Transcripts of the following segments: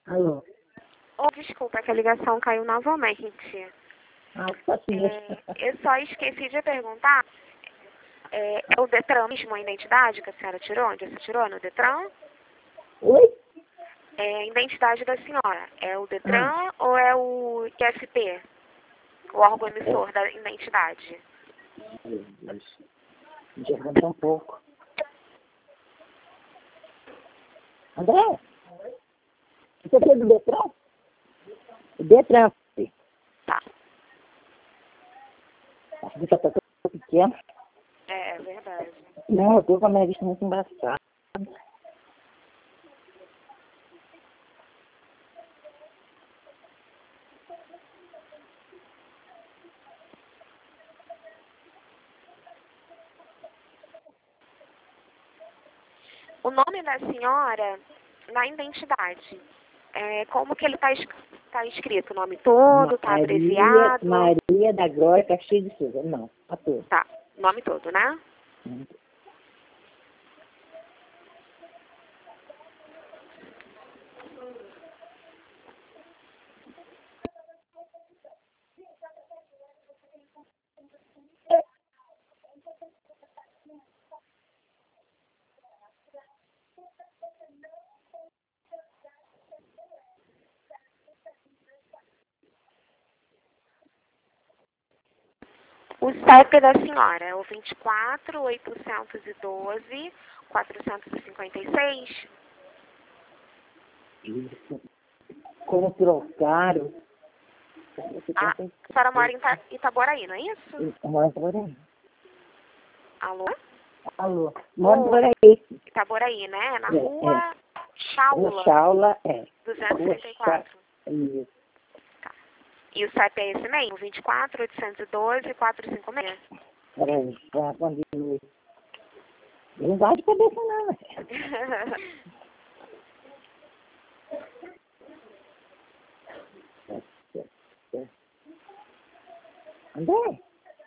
Alô? Oh, desculpa, que a ligação caiu novamente. Eu só esqueci de perguntar, é o Detran mesmo a identidade que a senhora tirou? Onde a senhora tirou no Detran? Oi? É a identidade da senhora. É o Detran ou é o IFP? O órgão emissor da identidade? Deixa eu cantar um pouco. André? Você aqui é do Detran? Detran, filho. Tá. A vista tá tão pequena. É verdade. Não, eu tô com a minha vista muito embaçada. O nome da senhora na identidade, como que ele tá escrito? O nome todo, tá abreviado? Maria da Glória Castilho de Souza. Não, a todos. Tá, nome todo, né? O CEP da senhora é o 24.812.456. Isso. Como trocaram. A senhora mora em Itaboraí, não é isso? Mora em Itaboraí. Alô? Alô? Mora em Itaboraí. Itaboraí, né? Na rua Chaula. Chaula, é. 234. Isso. Tá. E o CEP é esse mesmo? 24.812.456. Peraí, continue. Não dá de cabeça não, né? André?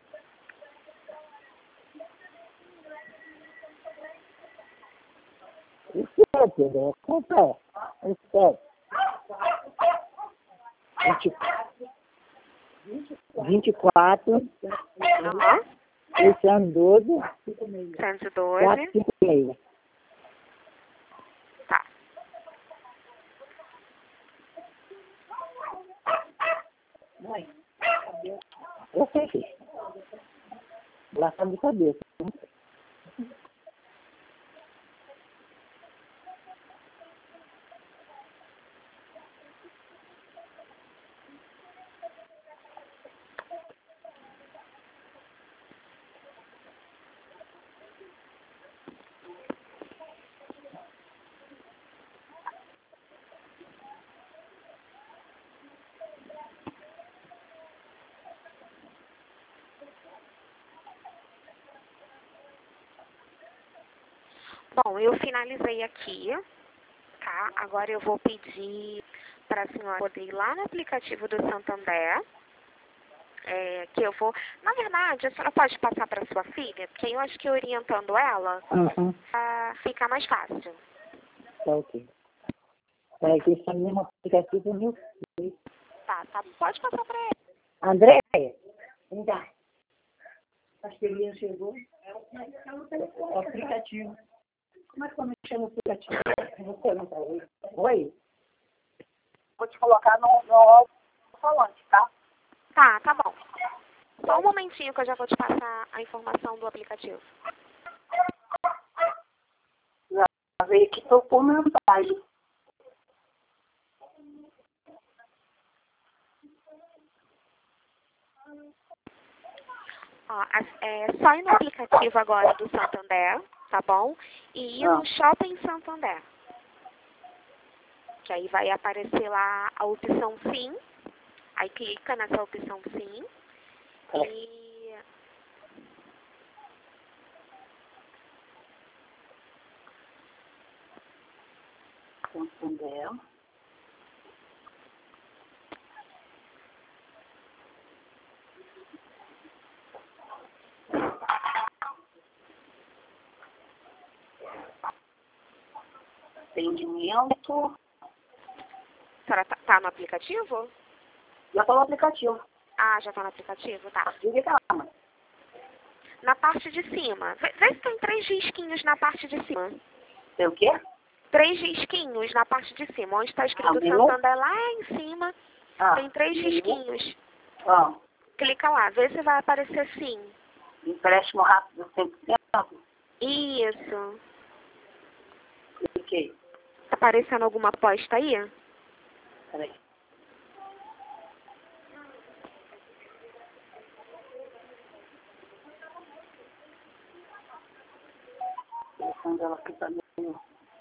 O sete, André? Quanto é? O sete. 24. Aham. 812. 112. 456. Tá. Eu sei que. Lá tá de cabeça. Bom, eu finalizei aqui, tá? Agora eu vou pedir para a senhora poder ir lá no aplicativo do Santander, que eu vou... Na verdade, a senhora pode passar para sua filha, porque eu acho que orientando ela fica mais fácil. Tá ok. Peraí, que esse mesmo aplicativo é meu filho. Tá. Pode passar para ele. André, vem cá. A filhinha chegou. O aplicativo. Como é que eu me chamo o aplicativo? Você não tá aí? Oi? Vou te colocar no alto-falante, tá? Tá bom. Só um momentinho que eu já vou te passar a informação do aplicativo. Já veio aqui, tocou mensagem. Ó, é só ir no aplicativo agora do Santander, tá bom? E ir no Shopping Santander. Que aí vai aparecer lá a opção Sim. Aí clica nessa opção Sim. E... Santander. Atendimento. A senhora tá no aplicativo? Já tô no aplicativo. Ah, já tá no aplicativo? Tá. Liga lá, mãe. Na parte de cima. Vê se tem 3 risquinhos na parte de cima. Tem o quê? 3 risquinhos na parte de cima. Onde está escrito menu? Santander lá em cima, tem 3 menu. risquinhos. Ah, Clica lá, vê se vai aparecer assim. empréstimo rápido 100%. Isso. Cliquei. Tá aparecendo alguma aposta aí? Peraí. Telefone dela aqui tá meio...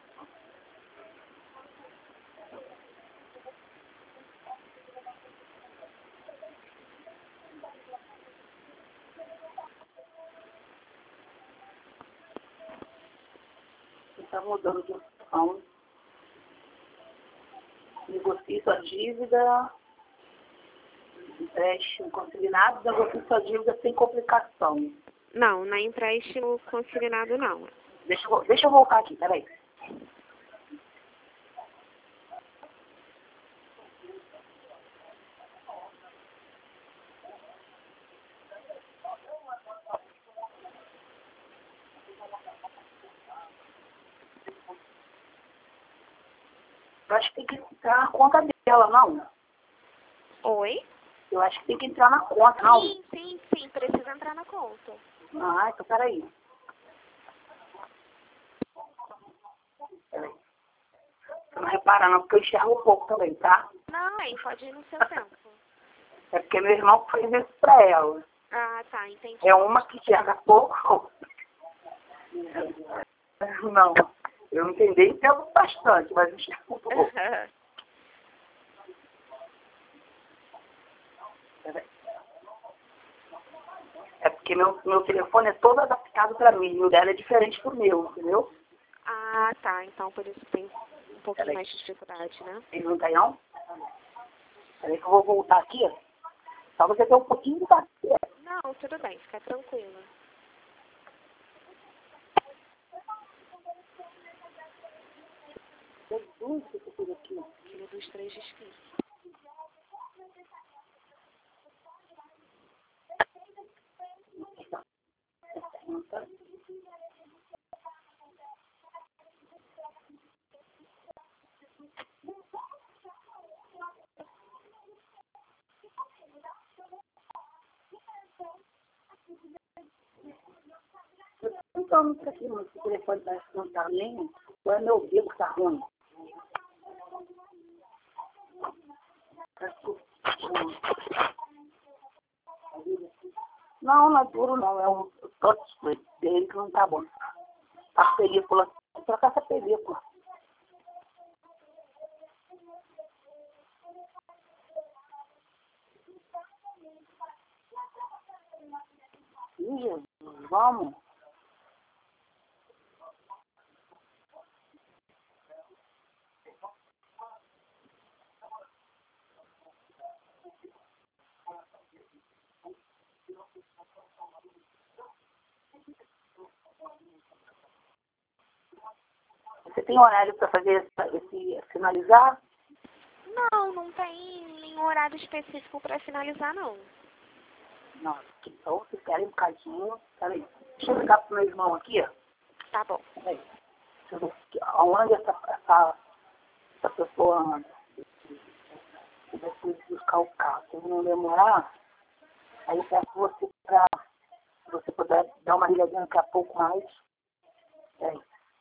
Tá mudando de opção. Negocie sua dívida. Empréstimo consignado. Negocie sua dívida sem complicação. Não, não é empréstimo consignado não. Deixa eu voltar aqui, peraí. Eu acho que tem que entrar na conta dela, não? Oi? Eu acho que tem que entrar na conta, não? Sim, precisa entrar na conta. Ah, então peraí. Peraí. Você não repara não, porque eu enxergo um pouco também, tá? Não, aí pode ir no seu tempo. É porque meu irmão fez isso pra ela. Ah, tá, entendi. É uma que enxerga pouco. Não, eu entendi e entendo bastante, mas enxergo um pouco. Peraí. É porque meu telefone é todo adaptado pra mim, o dela é diferente do meu, entendeu? Ah, tá, então por isso tem um pouquinho Peraí. mais de dificuldade, né? Ele não tem não? Peraí que eu vou voltar aqui, ó. Só você ter um pouquinho de bateria. Não, tudo bem, fica tranquila. Jesus, que eu fiz aqui, ó. Filho dos 3 risquinhos. Então, isso aqui, mas o telefone parece que não tá nem. Ou é meu dedo que tá ruim? Não, não é duro não, é um touch dele que não tá bom. A película, vou trocar essa película. Ih, Jesus, vamos. Você tem horário para fazer esse finalizar? Não, não tem nenhum horário específico para finalizar, não. Não, então vocês querem um bocadinho. Peraí, deixa eu ligar pro meu irmão aqui, ó. Tá bom. Peraí. Deixa eu ver aonde essa pessoa anda. Eu vou buscar o carro. Se não demorar, aí eu peço você para, se você puder dar uma ligadinha daqui a pouco mais. Peraí.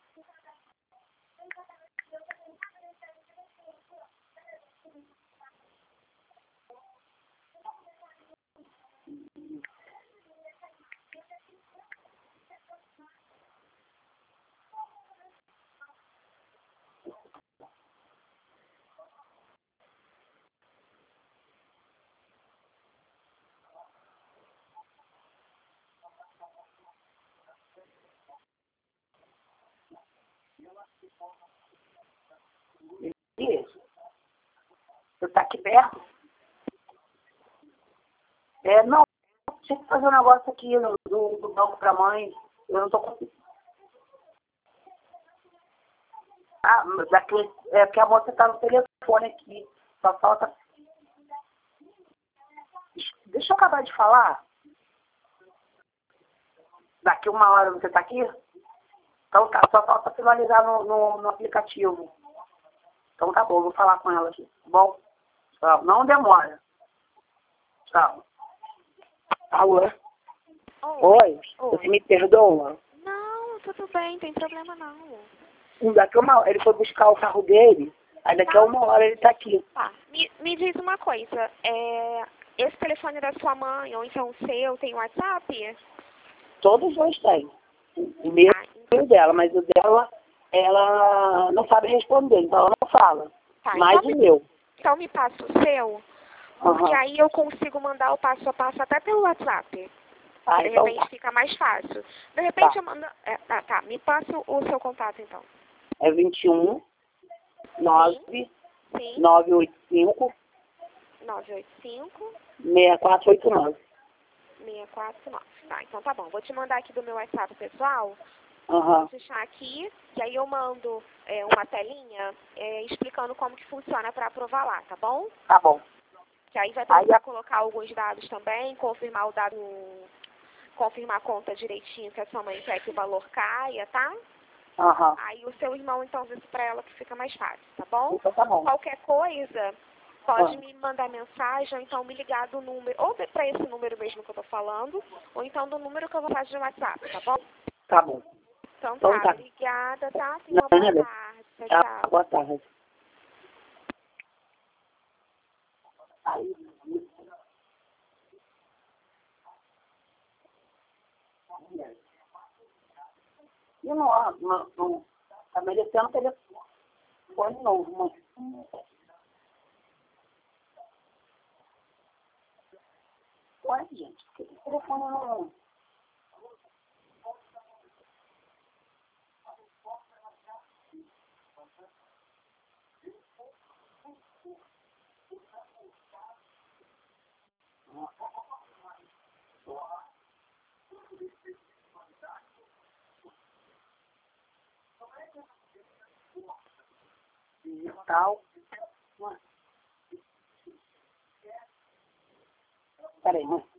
Isso. Você tá aqui perto? Não, tinha que fazer um negócio aqui do banco pra mãe. Eu não tô conseguindo. Tá? Daqui, é porque a moça tá no telefone aqui. Só falta... Deixa eu acabar de falar. Daqui 1 hora você tá aqui? Então tá, só falta finalizar no aplicativo. Então tá bom, vou falar com ela aqui. Bom, tchau. Não demora. Tchau. Alô? Oi, você me perdoa? Não, tudo bem, não tem problema não. Daqui ele foi buscar o carro dele, aí daqui a 1 hora ele tá aqui. Tá, me diz uma coisa, esse telefone da sua mãe, ou então o seu, tem WhatsApp? Todos os dois têm. O meu e o dela, mas o dela, ela não sabe responder, então ela não fala. Tá, mais então o meu. Então me passa o seu, porque aí eu consigo mandar o passo a passo até pelo WhatsApp. De Então repente fica mais fácil. De repente eu mando... tá, me passa o seu contato então. É 21 9 Sim. 985 985 6489. 649. Tá, então tá bom. Vou te mandar aqui do meu WhatsApp pessoal. Vou deixar aqui, e aí eu mando uma telinha explicando como que funciona para aprovar lá, tá bom? Tá bom. Que aí vai precisar colocar alguns dados também, confirmar a conta direitinho que a sua mãe quer que o valor caia, tá? Aí o seu irmão então diz para ela que fica mais fácil, tá bom? Então tá bom. Qualquer coisa, pode me mandar mensagem, ou então me ligar do número, ou para esse número mesmo que eu tô falando, ou então do número que eu vou fazer no WhatsApp, tá bom? Tá bom. Então tá, obrigada, tá? Tenha uma boa tarde. Tchau. Boa tarde. E não, tá merecendo um telefone novo, mano. Ué, gente, por que esse telefone não... Digital. Peraí, mãe.